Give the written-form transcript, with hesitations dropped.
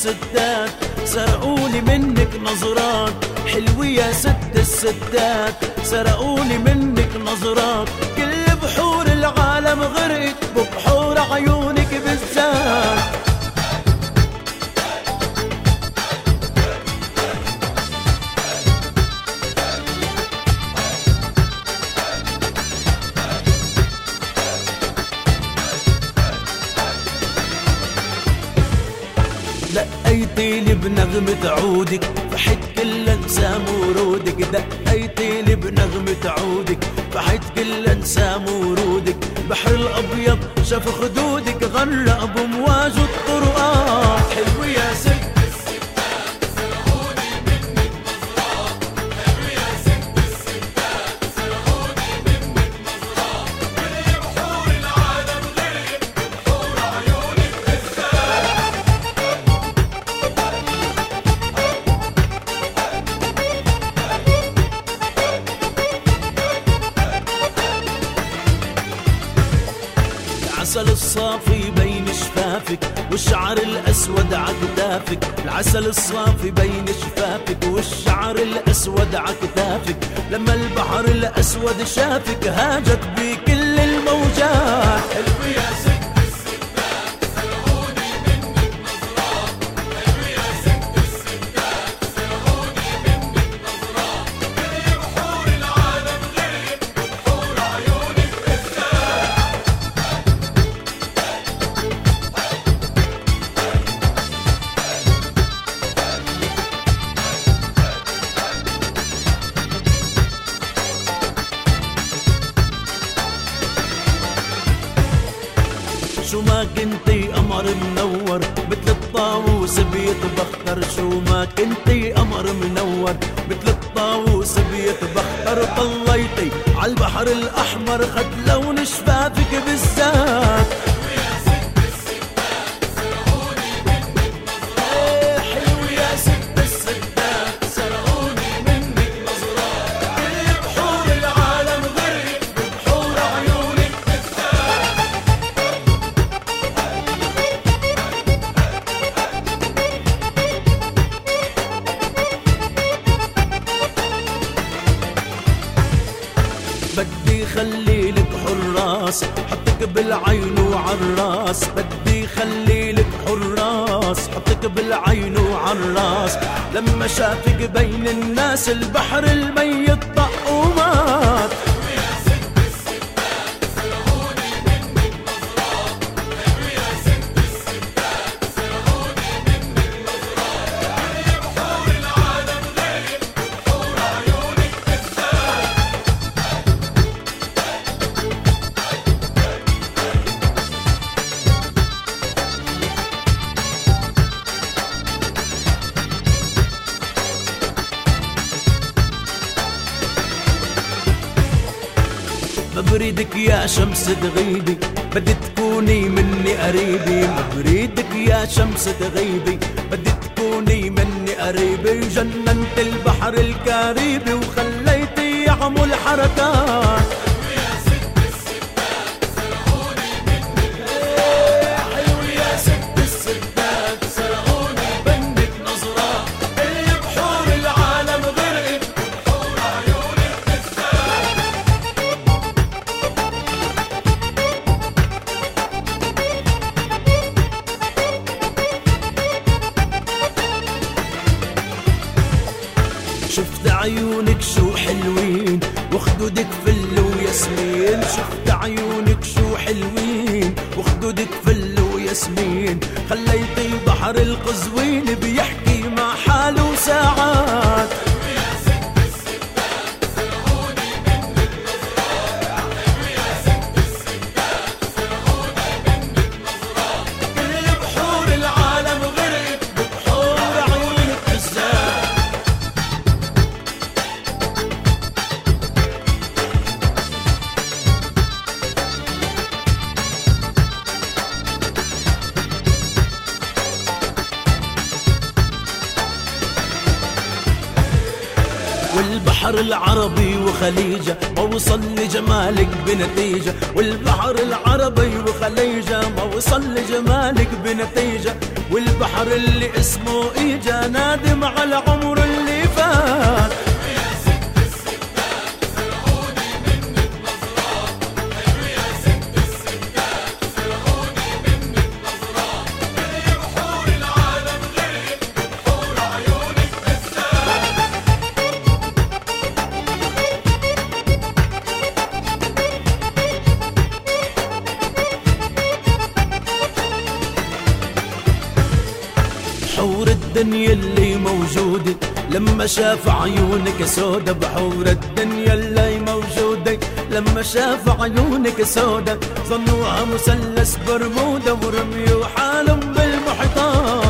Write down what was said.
الستات سرقوني منك نظرات، حلوة يا ست الستات سرقوني منك نظرات، كل بحور العالم غرقت ببحور عيونك بالذات. دقيتيلي بنغمة عودك فحيت كل انسام ورودك، دقيتيلي بنغمة عودك فحيت كل انسام ورودك، بحر الابيض شاف خدودك غرق بمواج الطرقات. حلوة يا ست الستات سرقوني منك نظرات، حلوة يا ست الستات سرقوني منك نظرات، كل بحور العالم غرقت بحور عيونك بالذات. العسل الصافي بين شفافك والشعر الأسود عكتافك، العسل الصافي بين شفافك والشعر الأسود عكتافك، لما البحر الأسود شافك هاجت بكل الموجات. حلوة يا ست الستات سرقوني منك نظرات، حلوة يا ست الستات سرقوني منك نظرات، كل بحور العالم غرقت بحور عيونك بالذات. شو ما كنتي قمر منور مثل الطاووس بيتبختر، شو ما كنتي قمر منور مثل الطاووس بيتبختر، طليتي عالبحر الأحمر خد لون شفافك بالذات. حلو يا ست الستات سرقوني منك نظرات، كل بحور العالم غرقت ببحور عيونك بالذات. بدي خليلك حراس حطك بالعين وعالراس، بدي خليلك حراس حطك بالعين وعالراس، لما شافك بين الناس البحر الميت طق ومات. ما بريدك يا شمس تغيبي بدي تكوني مني قريبي، ما بريدك يا شمس تغيبي بدي تكوني مني قريبي، جننت البحر الكاريبي وخليتي يعمل حركات. حلو يا ست الستات سرقوني منك نظرات، كل بحور العالم غرقت بحور عيونك بالذات. شفت عيونك شو حلوين وخدودك فل وياسمين، شفت عيونك شو حلوين وخدودك فل وياسمين، خليتي بحر القزوين بيحكي مع حاله ساعات. كل بحور العالم غرقت ببحور عيونك بالذات. والبحر العربي وخليجه ما وصل لجمالك بنتيجه، والبحر العربي وخليجه ما وصل لجمالك بنتيجه، والبحر اللي اسمه اجا نادم على عمر اللي فات. بحور الدنيا اللي موجودة لما شاف عيونك سودة، بحور الدنيا اللي موجودة لما شاف عيونك سودة، ظنوها مثلث برمودا ورميوا حالهم بالمحيطات.